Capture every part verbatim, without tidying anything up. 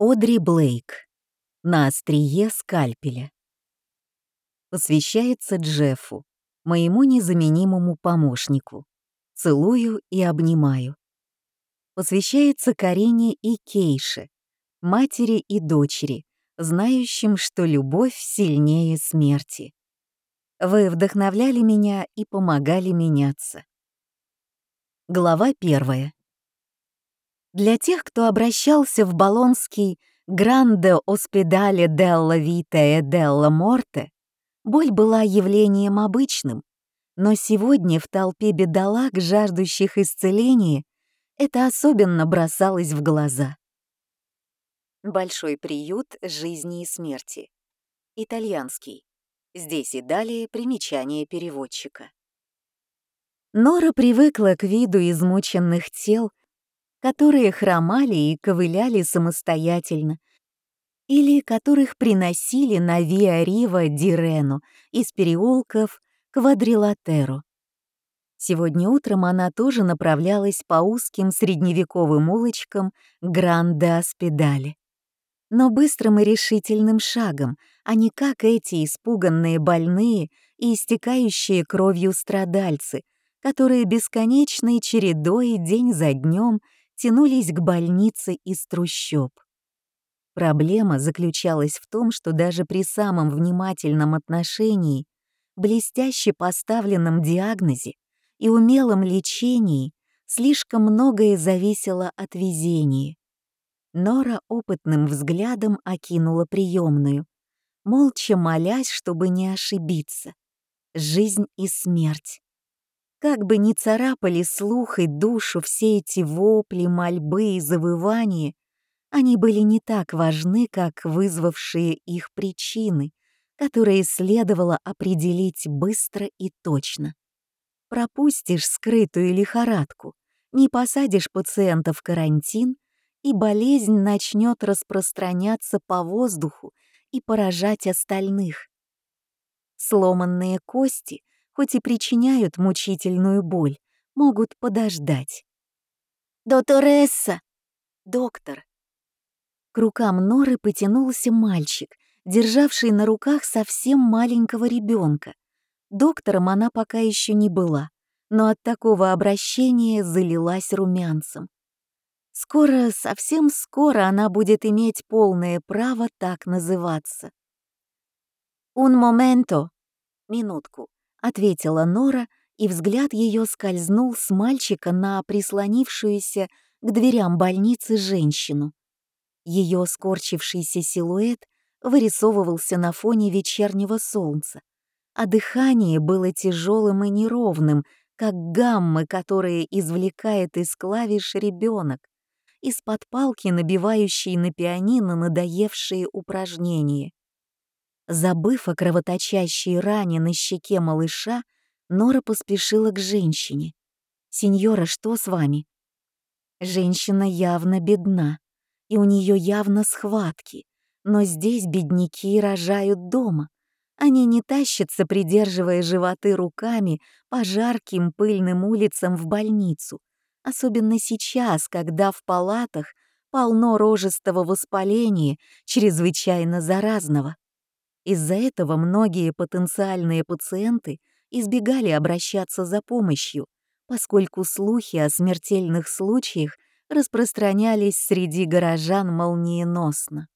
Одри Блейк. На острие скальпеля. Посвящается Джеффу, моему незаменимому помощнику. Целую и обнимаю. Посвящается Карине и Кейше, матери и дочери, знающим, что любовь сильнее смерти. Вы вдохновляли меня и помогали меняться. Глава первая. Для тех, кто обращался в болонский «Гранде Оспедале делла Вите e della Morte», боль была явлением обычным, но сегодня в толпе бедолаг, жаждущих исцеления, это особенно бросалось в глаза. Большой приют жизни и смерти. Итальянский. Здесь и далее примечание переводчика. Нора привыкла к виду измученных тел, которые хромали и ковыляли самостоятельно, или которых приносили на Виа Рива ди Рено из переулков к Квадрилатеро. Сегодня утром она тоже направлялась по узким средневековым улочкам Гранде Оспедале. Но быстрым и решительным шагом, а не как эти испуганные больные и истекающие кровью страдальцы, которые бесконечной чередой день за днем тянулись к больнице из трущоб. Проблема заключалась в том, что даже при самом внимательном отношении, блестяще поставленном диагнозе и умелом лечении слишком многое зависело от везения. Нора опытным взглядом окинула приемную, молча молясь, чтобы не ошибиться. Жизнь и смерть. Как бы ни царапали слух и душу все эти вопли, мольбы и завывания, они были не так важны, как вызвавшие их причины, которые следовало определить быстро и точно. Пропустишь скрытую лихорадку, не посадишь пациента в карантин, и болезнь начнет распространяться по воздуху и поражать остальных. Сломанные кости, хоть и причиняют мучительную боль, могут подождать. «Докторесса!» «Доктор!» К рукам Норы потянулся мальчик, державший на руках совсем маленького ребенка. Доктором она пока еще не была, но от такого обращения залилась румянцем. Скоро, совсем скоро она будет иметь полное право так называться. «Un momento!» «Минутку», — ответила Нора, и взгляд ее скользнул с мальчика на прислонившуюся к дверям больницы женщину. Ее скорчившийся силуэт вырисовывался на фоне вечернего солнца, а дыхание было тяжелым и неровным, как гаммы, которые извлекает из клавиш ребенок, из-под палки, набивающей на пианино надоевшие упражнения. Забыв о кровоточащей ране на щеке малыша, Нора поспешила к женщине. «Сеньора, что с вами?» Женщина явно бедна, и у нее явно схватки, но здесь бедняки рожают дома. Они не тащатся, придерживая животы руками по жарким пыльным улицам в больницу, особенно сейчас, когда в палатах полно рожистого воспаления, чрезвычайно заразного. Из-за этого многие потенциальные пациенты избегали обращаться за помощью, поскольку слухи о смертельных случаях распространялись среди горожан молниеносно.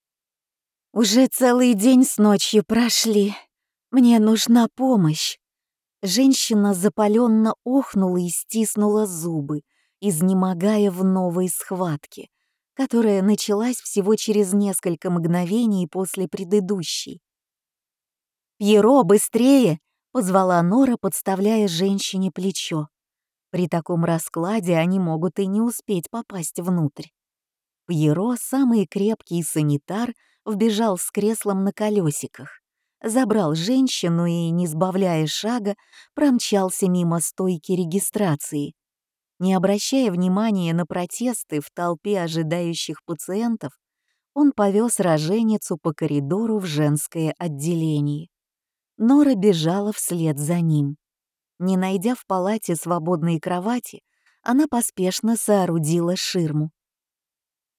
«Уже целый день с ночью прошли. Мне нужна помощь». Женщина запаленно охнула и стиснула зубы, изнемогая в новой схватке, которая началась всего через несколько мгновений после предыдущей. «Пьеро, быстрее!» — позвала Нора, подставляя женщине плечо. При таком раскладе они могут и не успеть попасть внутрь. Пьеро, самый крепкий санитар, вбежал с креслом на колесиках, забрал женщину и, не сбавляя шага, промчался мимо стойки регистрации. Не обращая внимания на протесты в толпе ожидающих пациентов, он повез роженицу по коридору в женское отделение. Нора бежала вслед за ним. Не найдя в палате свободной кровати, она поспешно соорудила ширму.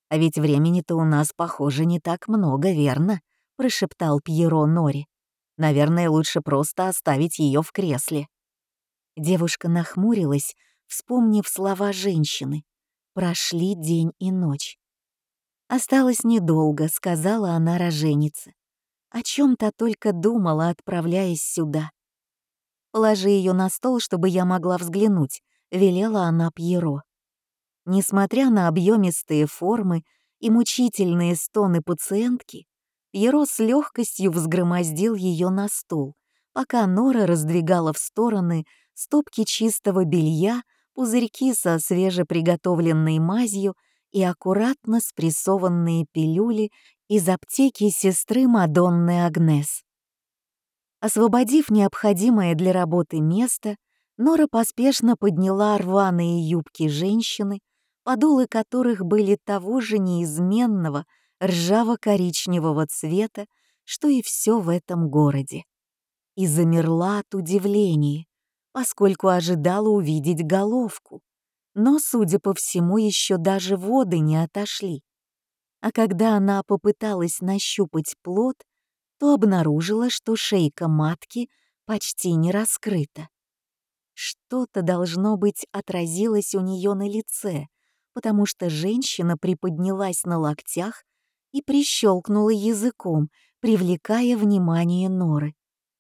«А ведь времени-то у нас, похоже, не так много, верно?» — прошептал Пьеро Норе. «Наверное, лучше просто оставить ее в кресле». Девушка нахмурилась, вспомнив слова женщины. Прошли день и ночь. «Осталось недолго», — сказала она роженице. О чем то только думала, отправляясь сюда. «Положи ее на стол, чтобы я могла взглянуть», — велела она Пьеро. Несмотря на объемистые формы и мучительные стоны пациентки, Пьеро с легкостью взгромоздил ее на стол, пока Нора раздвигала в стороны стопки чистого белья, пузырьки со свежеприготовленной мазью и аккуратно спрессованные пилюли из аптеки сестры Мадонны Агнес. Освободив необходимое для работы место, Нора поспешно подняла рваные юбки женщины, подолы которых были того же неизменного ржаво-коричневого цвета, что и все в этом городе. И замерла от удивления, поскольку ожидала увидеть головку. Но, судя по всему, еще даже воды не отошли. А когда она попыталась нащупать плод, то обнаружила, что шейка матки почти не раскрыта. Что-то, должно быть, отразилось у нее на лице, потому что женщина приподнялась на локтях и прищелкнула языком, привлекая внимание Норы.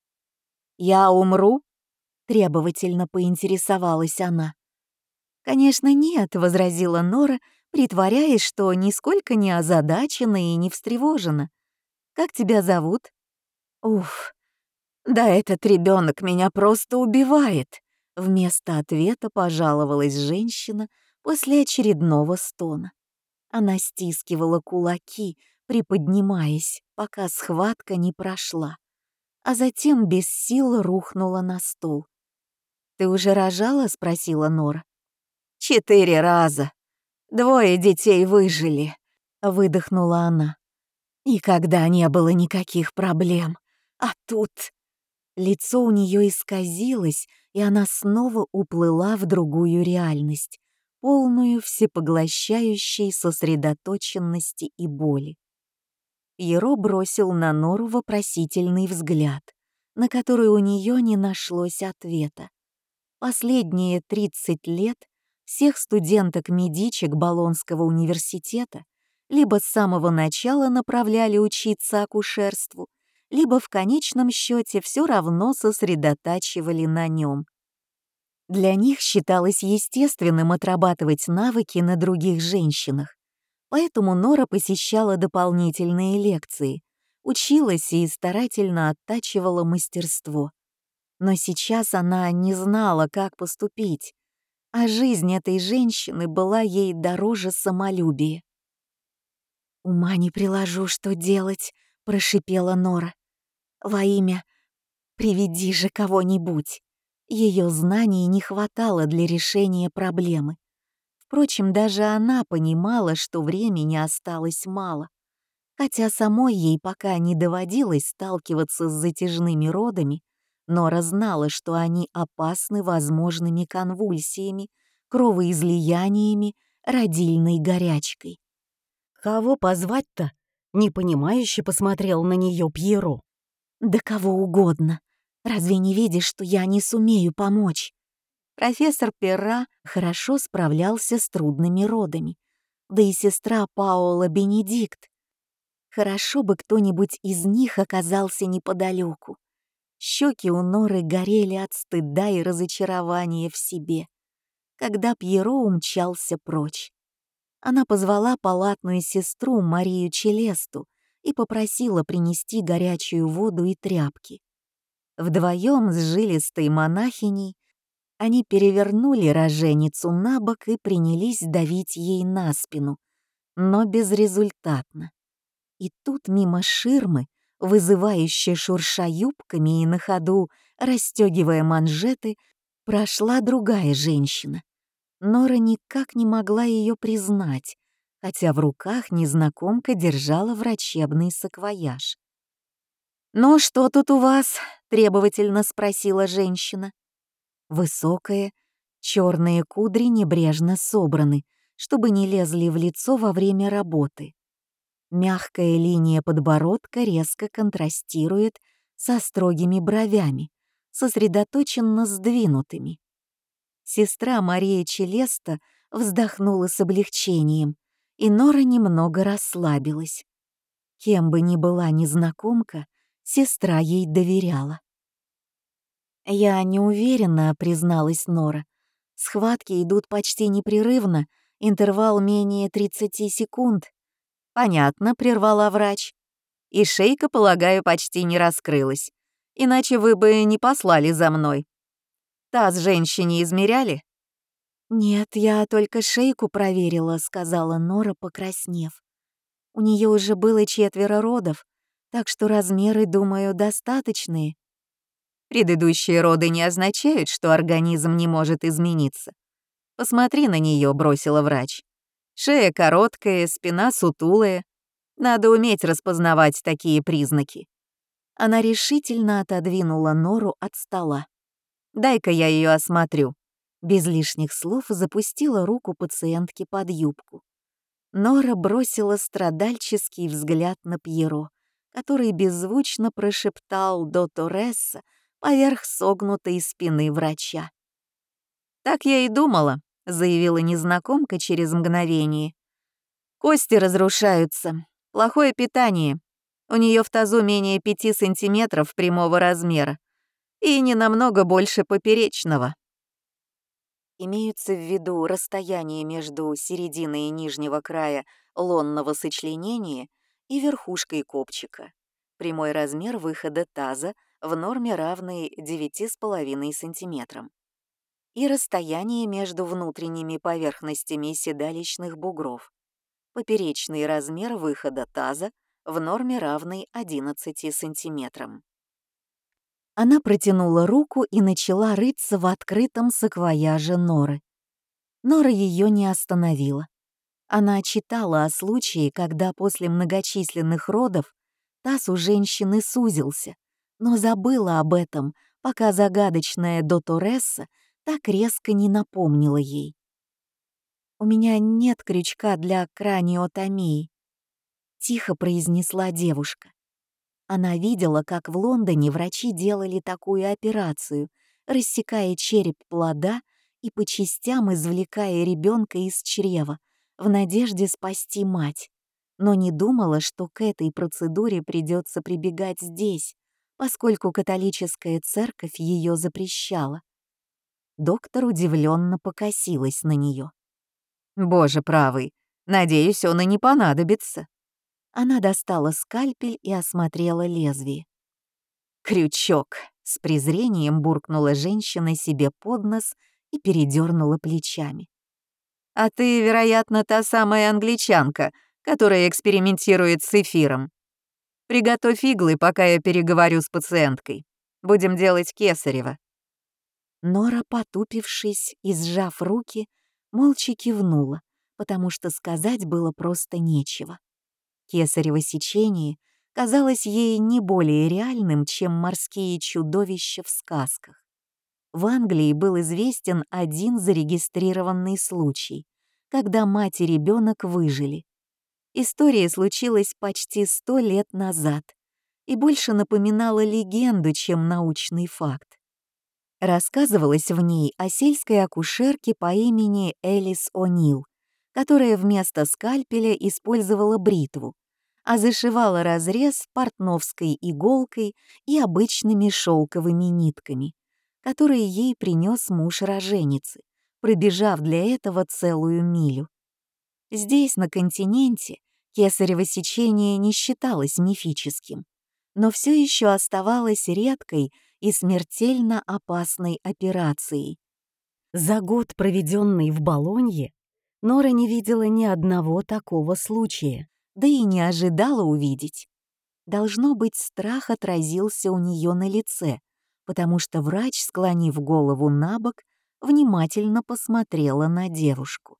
«Я умру?» — требовательно поинтересовалась она. «Конечно, нет», — возразила Нора, притворяясь, что нисколько не озадачена и не встревожена. «Как тебя зовут?» «Уф, да этот ребенок меня просто убивает», — вместо ответа пожаловалась женщина после очередного стона. Она стискивала кулаки, приподнимаясь, пока схватка не прошла, а затем без сил рухнула на стол. «Ты уже рожала?» — спросила Нора. «Четыре раза. Двое детей выжили», — выдохнула она. «Никогда не было никаких проблем. А тут...» Лицо у нее исказилось, и она снова уплыла в другую реальность, полную всепоглощающей сосредоточенности и боли. Пьеро бросил на Нору вопросительный взгляд, на который у нее не нашлось ответа. Последние тридцать лет всех студенток медичек Болонского университета либо с самого начала направляли учиться акушерству, либо в конечном счете все равно сосредотачивали на нем. Для них считалось естественным отрабатывать навыки на других женщинах, поэтому Нора посещала дополнительные лекции, училась и старательно оттачивала мастерство. Но сейчас она не знала, как поступить, а жизнь этой женщины была ей дороже самолюбия. «Ума не приложу, что делать», — прошипела Нора. «Во имя, приведи же кого-нибудь». Ее знаний не хватало для решения проблемы. Впрочем, даже она понимала, что времени осталось мало, хотя самой ей пока не доводилось сталкиваться с затяжными родами, Нора знала, что они опасны возможными конвульсиями, кровоизлияниями, родильной горячкой. «Кого позвать-то?» — непонимающе посмотрел на нее Пьеро. «Да кого угодно. Разве не видишь, что я не сумею помочь?» Профессор Перра хорошо справлялся с трудными родами, да и сестра Паола Бенедикт. Хорошо бы кто-нибудь из них оказался неподалеку. Щеки у Норы горели от стыда и разочарования в себе, когда Пьеро умчался прочь. Она позвала палатную сестру Марию Челесту и попросила принести горячую воду и тряпки. Вдвоем с жилистой монахиней они перевернули роженицу на бок и принялись давить ей на спину, но безрезультатно. И тут мимо ширмы, вызывающе шурша юбками и на ходу расстегивая манжеты, прошла другая женщина. Нора никак не могла ее признать, хотя в руках незнакомка держала врачебный саквояж. «Ну, что тут у вас?» — требовательно спросила женщина. Высокая, черные кудри небрежно собраны, чтобы не лезли в лицо во время работы. Мягкая линия подбородка резко контрастирует со строгими бровями, сосредоточенно сдвинутыми. Сестра Мария Челеста вздохнула с облегчением, и Нора немного расслабилась. Кем бы ни была незнакомка, сестра ей доверяла. «Я не уверена», — призналась Нора. «Схватки идут почти непрерывно, интервал менее тридцати секунд». «Понятно», — прервала врач. «И шейка, полагаю, почти не раскрылась. Иначе вы бы не послали за мной. Таз женщине измеряли?» «Нет, я только шейку проверила», — сказала Нора, покраснев. «У нее уже было четверо родов, так что размеры, думаю, достаточные». «Предыдущие роды не означают, что организм не может измениться. Посмотри на нее», — бросила врач. «Шея короткая, спина сутулая. Надо уметь распознавать такие признаки». Она решительно отодвинула Нору от стола. «Дай-ка я ее осмотрю». Без лишних слов запустила руку пациентки под юбку. Нора бросила страдальческий взгляд на Пьеро, который беззвучно прошептал до Торреса поверх согнутой спины врача. «Так я и думала», — заявила незнакомка через мгновение. «Кости разрушаются. Плохое питание. У нее в тазу менее пяти сантиметров прямого размера и не намного больше поперечного». Имеются в виду расстояние между серединой и нижнего края лонного сочленения и верхушкой копчика. Прямой размер выхода таза в норме равный девяти с половиной сантиметрам. И расстояние между внутренними поверхностями седалищных бугров. Поперечный размер выхода таза в норме равный одиннадцати сантиметрам. Она протянула руку и начала рыться в открытом саквояже Норы. Нора ее не остановила. Она читала о случае, когда после многочисленных родов таз у женщины сузился, но забыла об этом, пока загадочная доторесса так резко не напомнила ей. «У меня нет крючка для краниотомии», — тихо произнесла девушка. Она видела, как в Лондоне врачи делали такую операцию, рассекая череп плода и по частям извлекая ребенка из чрева, в надежде спасти мать, но не думала, что к этой процедуре придется прибегать здесь, поскольку католическая церковь ее запрещала. Доктор удивленно покосилась на нее. «Боже правый, надеюсь, он и не понадобится». Она достала скальпель и осмотрела лезвие. «Крючок!» — с презрением буркнула женщина себе под нос и передернула плечами. «А ты, вероятно, та самая англичанка, которая экспериментирует с эфиром. Приготовь иглы, пока я переговорю с пациенткой. Будем делать кесарево». Нора, потупившись и сжав руки, молча кивнула, потому что сказать было просто нечего. Кесарево сечение казалось ей не более реальным, чем морские чудовища в сказках. В Англии был известен один зарегистрированный случай, когда мать и ребенок выжили. История случилась почти сто лет назад и больше напоминала легенду, чем научный факт. Рассказывалось в ней о сельской акушерке по имени Элис О'Нил, которая вместо скальпеля использовала бритву, а зашивала разрез портновской иголкой и обычными шелковыми нитками, которые ей принес муж роженицы, пробежав для этого целую милю. Здесь, на континенте, кесарево сечение не считалось мифическим, но все еще оставалось редкой и смертельно опасной операцией. За год, проведенный в Болонье, Нора не видела ни одного такого случая, да и не ожидала увидеть. Должно быть, страх отразился у нее на лице, потому что врач, склонив голову на бок, внимательно посмотрела на девушку.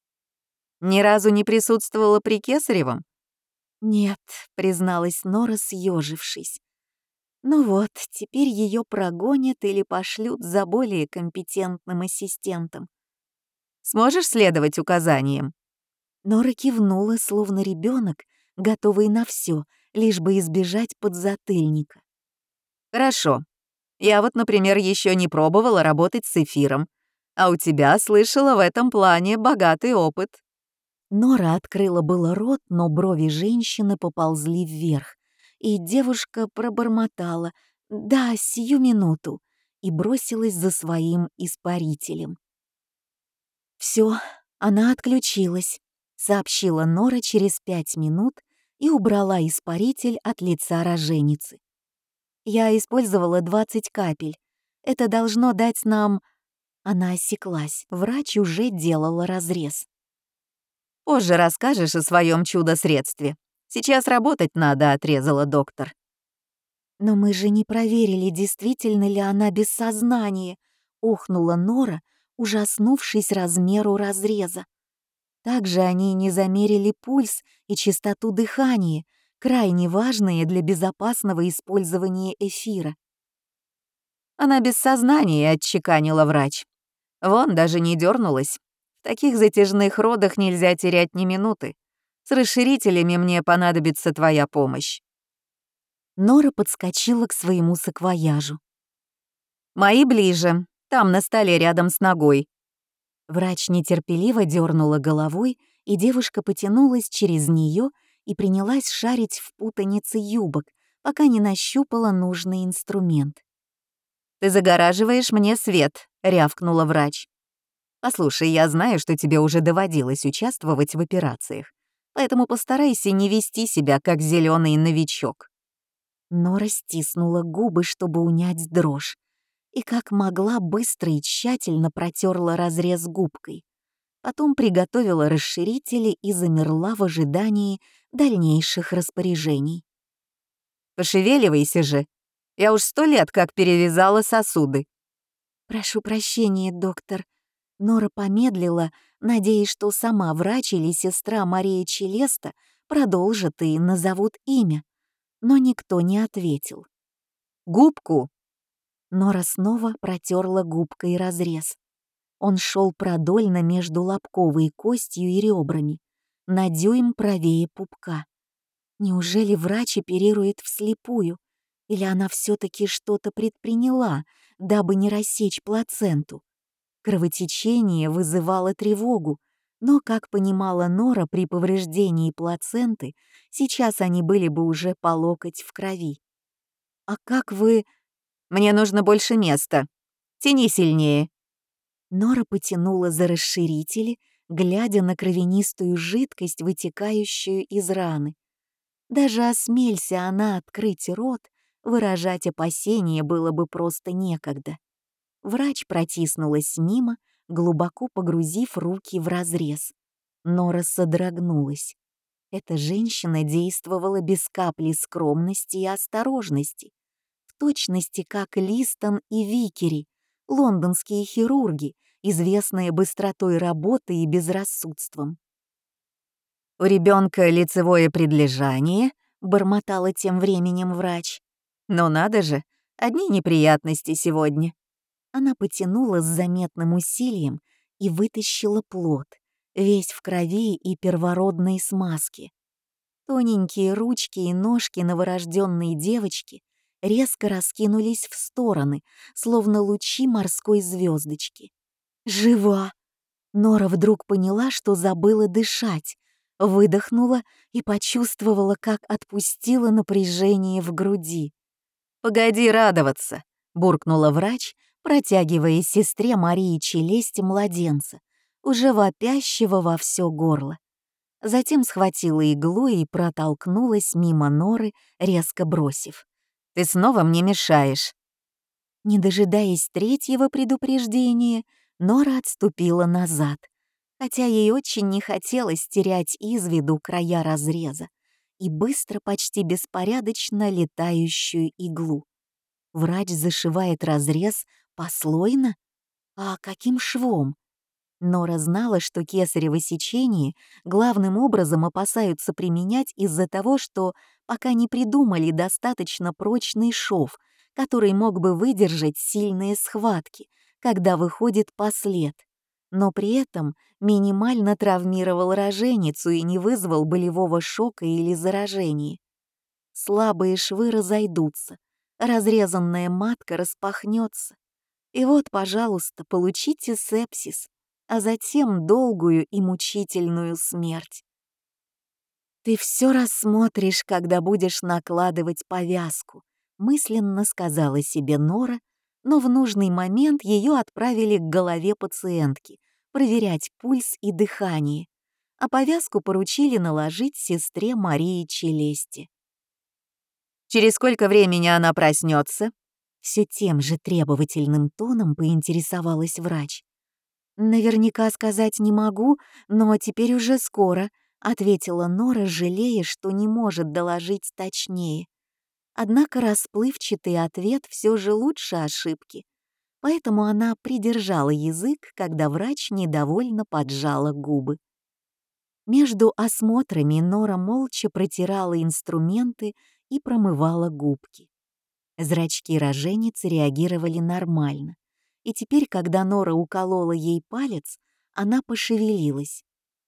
«Ни разу не присутствовала при кесаревом?» «Нет», — призналась Нора, съежившись. «Ну вот, теперь ее прогонят или пошлют за более компетентным ассистентом». Сможешь следовать указаниям?» Нора кивнула, словно ребенок, готовый на все, лишь бы избежать подзатыльника. «Хорошо. Я вот, например, еще не пробовала работать с эфиром, а у тебя, слышала, в этом плане богатый опыт». Нора открыла было рот, но брови женщины поползли вверх, и девушка пробормотала «Да, сию минуту» и бросилась за своим испарителем. «Все, она отключилась», — сообщила Нора через пять минут и убрала испаритель от лица роженицы. «Я использовала двадцать капель. Это должно дать нам...» Она осеклась, врач уже делала разрез. «Позже расскажешь о своем чудо-средстве. Сейчас работать надо», — отрезала доктор. «Но мы же не проверили, действительно ли она без сознания», — охнула Нора, ужаснувшись размеру разреза. Также они не замерили пульс и частоту дыхания, крайне важные для безопасного использования эфира. «Она без сознания», — отчеканила врач. «Вон даже не дернулась. В таких затяжных родах нельзя терять ни минуты. С расширителями мне понадобится твоя помощь». Нора подскочила к своему саквояжу. «Мои ближе, там на столе рядом с ногой». Врач нетерпеливо дернула головой, и девушка потянулась через нее и принялась шарить в путанице юбок, пока не нащупала нужный инструмент. «Ты загораживаешь мне свет», — рявкнула врач. «Послушай, я знаю, что тебе уже доводилось участвовать в операциях, поэтому постарайся не вести себя как зеленый новичок». Нора стиснула губы, чтобы унять дрожь, и как могла быстро и тщательно протерла разрез губкой. Потом приготовила расширители и замерла в ожидании дальнейших распоряжений. «Пошевеливайся же. Я уж сто лет как перевязала сосуды». «Прошу прощения, доктор». Нора помедлила, надеясь, что сама врач или сестра Мария Челеста продолжат и назовут имя. Но никто не ответил. «Губку!» Нора снова протерла губкой разрез. Он шел продольно между лобковой костью и ребрами, на дюйм правее пупка. Неужели врач оперирует вслепую? Или она все-таки что-то предприняла, дабы не рассечь плаценту? Кровотечение вызывало тревогу, но, как понимала Нора, при повреждении плаценты сейчас они были бы уже по локоть в крови. «А как вы...» «Мне нужно больше места. Тяни сильнее». Нора потянула за расширители, глядя на кровянистую жидкость, вытекающую из раны. Даже осмелься она открыть рот, выражать опасения было бы просто некогда. Врач протиснулась мимо, глубоко погрузив руки в разрез. Нора содрогнулась. Эта женщина действовала без капли скромности и осторожности, в точности как Листон и Викери, лондонские хирурги, известные быстротой работы и безрассудством. «У ребенка лицевое предлежание», — бормотала тем временем врач. «Но надо же, одни неприятности сегодня». Она потянула с заметным усилием и вытащила плод, весь в крови и первородной смазке. Тоненькие ручки и ножки новорожденной девочки резко раскинулись в стороны, словно лучи морской звездочки. «Жива!» Нора вдруг поняла, что забыла дышать, выдохнула и почувствовала, как отпустила напряжение в груди. «Погоди радоваться», — буркнула Врач, протягивая сестре Марии челюсть младенца, уже вопящего во все горло. Затем схватила иглу и протолкнулась мимо Норы, резко бросив: «Ты снова мне мешаешь». Не дожидаясь третьего предупреждения, Нора отступила назад, хотя ей очень не хотелось терять из виду края разреза и быстро, почти беспорядочно летающую иглу. Врач зашивает разрез послойно? А каким швом? Нора знала, что кесарево сечение главным образом опасаются применять из-за того, что пока не придумали достаточно прочный шов, который мог бы выдержать сильные схватки, когда выходит послед. но при этом минимально травмировал роженицу и не вызвал болевого шока или заражения. Слабые швы разойдутся, разрезанная матка распахнется. И вот, пожалуйста, получите сепсис, а затем долгую и мучительную смерть. «Ты все рассмотришь, когда будешь накладывать повязку», мысленно сказала себе Нора, но в нужный момент ее отправили к голове пациентки проверять пульс и дыхание, а повязку поручили наложить сестре Марии Челесте. «Через сколько времени она проснется?» Все тем же требовательным тоном поинтересовалась врач. «Наверняка сказать не могу, но теперь уже скоро», — ответила Нора, жалея, что не может доложить точнее. Однако расплывчатый ответ все же лучше ошибки, поэтому она придержала язык, когда врач недовольно поджала губы. Между осмотрами Нора молча протирала инструменты и промывала губки. Зрачки роженицы реагировали нормально, и теперь, когда Нора уколола ей палец, она пошевелилась.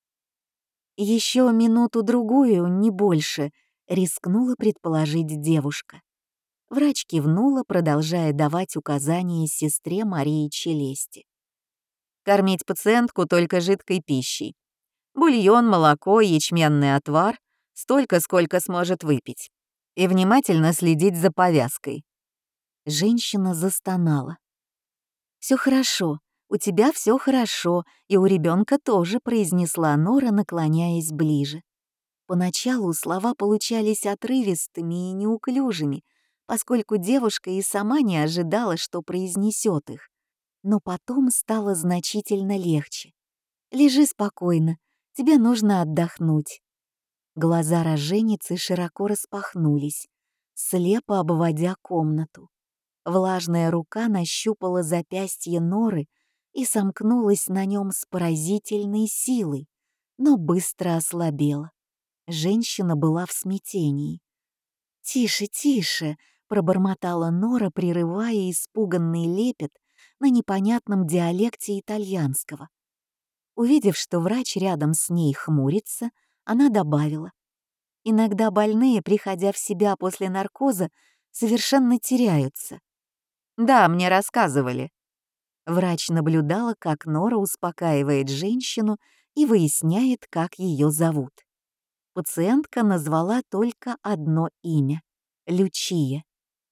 «Еще минуту-другую, не больше», — рискнула предположить девушка. Врач кивнула, продолжая давать указания сестре Марии Челесте. «Кормить пациентку только жидкой пищей. Бульон, молоко, ячменный отвар — столько, сколько сможет выпить. И внимательно следить за повязкой». Женщина застонала. «Все хорошо, у тебя все хорошо, и у ребенка тоже», — произнесла Нора, наклоняясь ближе. Поначалу слова получались отрывистыми и неуклюжими, поскольку девушка и сама не ожидала, что произнесет их. Но потом стало значительно легче. «Лежи спокойно, тебе нужно отдохнуть». Глаза роженицы широко распахнулись, слепо обводя комнату. Влажная рука нащупала запястье Норы и сомкнулась на нем с поразительной силой, но быстро ослабела. Женщина была в смятении. «Тише, тише!» — пробормотала Нора, прерывая испуганный лепет на непонятном диалекте итальянского. Увидев, что врач рядом с ней хмурится, она добавила: «Иногда больные, приходя в себя после наркоза, совершенно теряются». «Да, мне рассказывали». Врач наблюдала, как Нора успокаивает женщину и выясняет, как ее зовут. Пациентка назвала только одно имя — Лючия.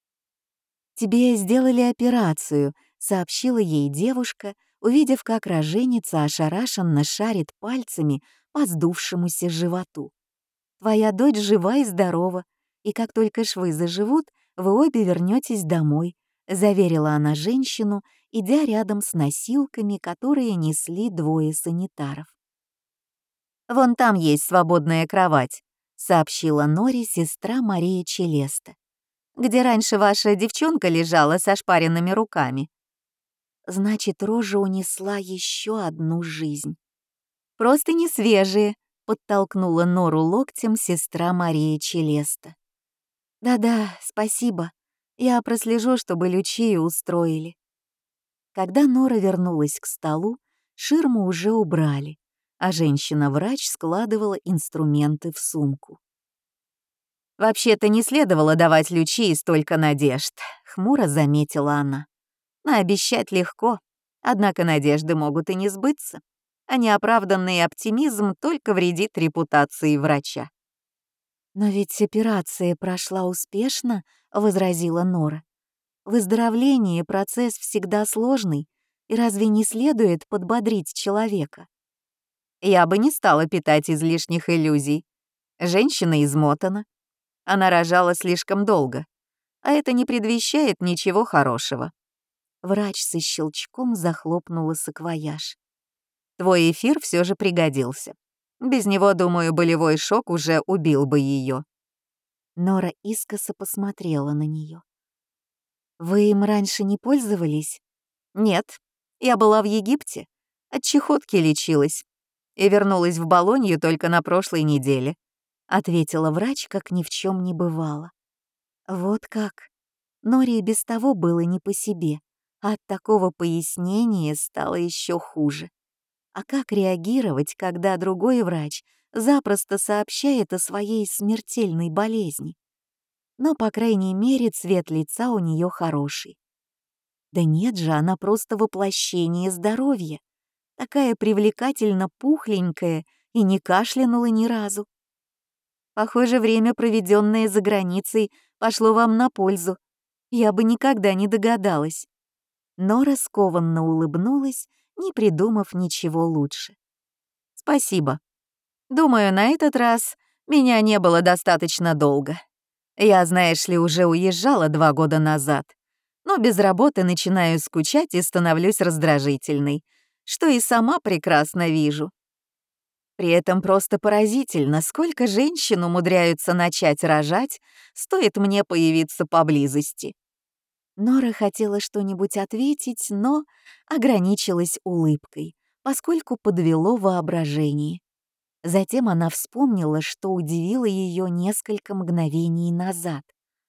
«Тебе сделали операцию», — сообщила ей девушка, увидев, как роженица ошарашенно шарит пальцами по сдувшемуся животу. «Твоя дочь жива и здорова, и как только швы заживут, вы обе вернетесь домой», — заверила она женщину, идя рядом с носилками, которые несли двое санитаров. «Вон там есть свободная кровать», — сообщила Норе сестра Мария Челеста. «где раньше ваша девчонка лежала со шпаренными руками». Значит, Рожа унесла еще одну жизнь. «Просто не свежие», — подтолкнула Нору локтем сестра Мария Челеста. «Да-да, спасибо. Я прослежу, чтобы Лючию устроили». Когда Нора вернулась к столу, ширму уже убрали, а женщина-врач складывала инструменты в сумку. «Вообще-то не следовало давать Лючии столько надежд», — хмуро заметила она. «Наобещать легко, однако надежды могут и не сбыться, а неоправданный оптимизм только вредит репутации врача». «Но ведь операция прошла успешно», — возразила Нора. «Выздоровление — процесс всегда сложный, и разве не следует подбодрить человека?» Я бы не стала питать излишних иллюзий. Женщина измотана. Она рожала слишком долго, а это не предвещает ничего хорошего. Врач со щелчком захлопнула саквояж. Твой эфир все же пригодился. Без него, думаю, болевой шок уже убил бы ее. Нора искоса посмотрела на нее. «Вы им раньше не пользовались?» Нет, я была в Египте, от чехотки лечилась и вернулась в Болонью только на прошлой неделе, ответила врач, как ни в чем не бывало. Вот как. Норе и без того было не по себе, а от такого пояснения стало еще хуже. А как реагировать, когда другой врач запросто сообщает о своей смертельной болезни? Но, по крайней мере, цвет лица у нее хороший. Да нет же, она просто воплощение здоровья. Такая привлекательно пухленькая и не кашлянула ни разу. Похоже, время, проведенное за границей, пошло вам на пользу. Я бы никогда не догадалась. Нора скованно улыбнулась, не придумав ничего лучше. «Спасибо. Думаю, на этот раз меня не было достаточно долго. Я, знаешь ли, уже уезжала два года назад, но без работы начинаю скучать и становлюсь раздражительной, что и сама прекрасно вижу. При этом просто поразительно, сколько женщин умудряются начать рожать, стоит мне появиться поблизости». Нора хотела что-нибудь ответить, но ограничилась улыбкой, поскольку подвело воображение. Затем она вспомнила, что удивило ее несколько мгновений назад.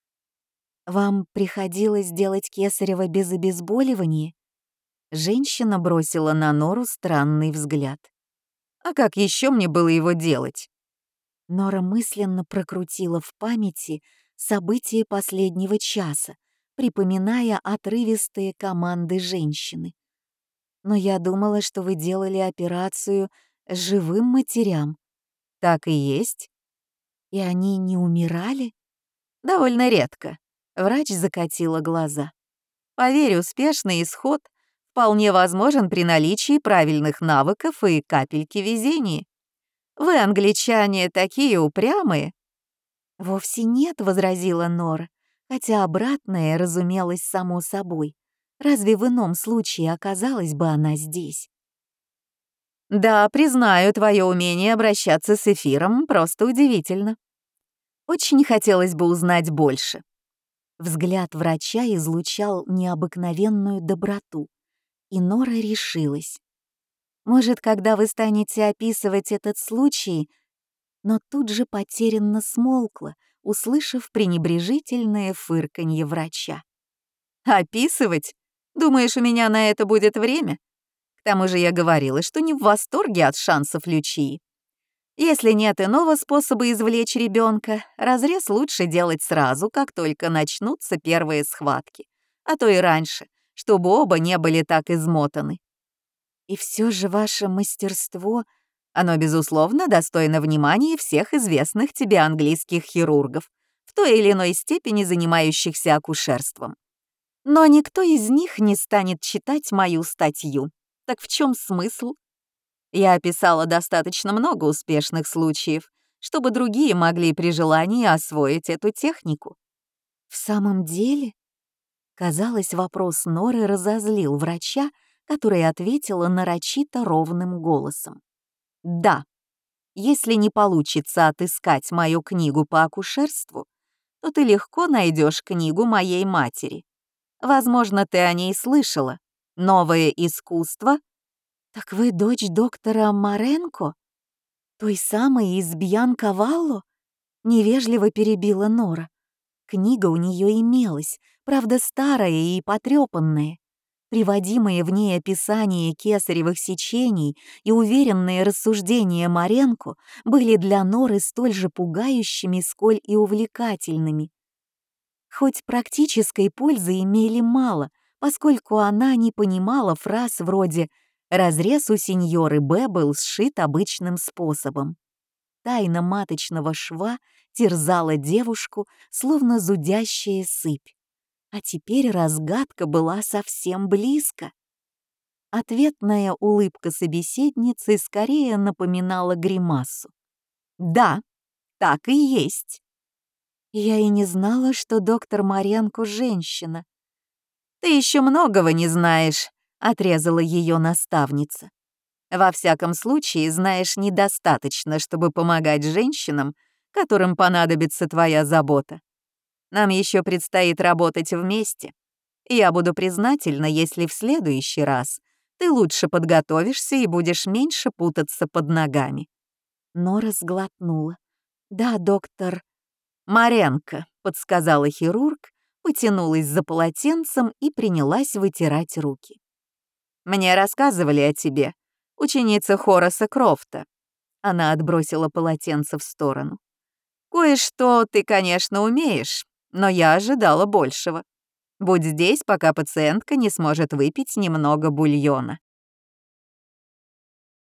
«Вам приходилось делать кесарево без обезболивания?» Женщина бросила на Нору странный взгляд. «А как еще мне было его делать?» Нора мысленно прокрутила в памяти события последнего часа, припоминая отрывистые команды женщины. «Но я думала, что вы делали операцию живым матерям». «Так и есть». «И они не умирали?» «Довольно редко». Врач закатила глаза. «Поверь, успешный исход вполне возможен при наличии правильных навыков и капельки везения. Вы, англичане, такие упрямые». «Вовсе нет», — возразила Нора, хотя обратное разумелось само собой. Разве в ином случае оказалась бы она здесь? «Да, признаю, твое умение обращаться с эфиром просто удивительно. Очень хотелось бы узнать больше». Взгляд врача излучал необыкновенную доброту, и Нора решилась. «Может, когда вы станете описывать этот случай...» Но тут же потерянно смолкла, услышав пренебрежительное фырканье врача. «Описывать? Думаешь, у меня на это будет время? К тому же я говорила, что не в восторге от шансов Лючии. Если нет иного способа извлечь ребенка, разрез лучше делать сразу, как только начнутся первые схватки, а то и раньше, чтобы оба не были так измотаны. И все же ваше мастерство, оно, безусловно, достойно внимания всех известных тебе английских хирургов, в той или иной степени занимающихся акушерством. Но никто из них не станет читать мою статью. Так в чем смысл? Я описала достаточно много успешных случаев, чтобы другие могли при желании освоить эту технику». «В самом деле?» Казалось, вопрос Норы разозлил врача, который ответила нарочито ровным голосом. «Да, если не получится отыскать мою книгу по акушерству, то ты легко найдешь книгу моей матери. Возможно, ты о ней слышала. Новое искусство». «Так вы дочь доктора Маренко? Той самой из Бьянкавалло?» Невежливо перебила Нора. Книга у нее имелась, правда старая и потрепанная. Приводимые в ней описания кесаревых сечений и уверенные рассуждения Маренко были для Норы столь же пугающими, сколь и увлекательными. Хоть практической пользы имели мало, поскольку она не понимала фраз вроде «разрез у сеньоры Б был сшит обычным способом». Тайна маточного шва терзала девушку, словно зудящая сыпь. А теперь разгадка была совсем близко. Ответная улыбка собеседницы скорее напоминала гримасу. «Да, так и есть». «Я и не знала, что доктор Маренко женщина». «Ты еще многого не знаешь», — отрезала ее наставница. «Во всяком случае, знаешь недостаточно, чтобы помогать женщинам, которым понадобится твоя забота. Нам еще предстоит работать вместе. Я буду признательна, если в следующий раз ты лучше подготовишься и будешь меньше путаться под ногами». Нора сглотнула. «Да, доктор...» «Маренко», — подсказала хирург, потянулась за полотенцем и принялась вытирать руки. «Мне рассказывали о тебе. ученица Хораса Крофта». Она отбросила полотенце в сторону. «Кое-что ты, конечно, умеешь, но я ожидала большего. Будь здесь, пока пациентка не сможет выпить немного бульона».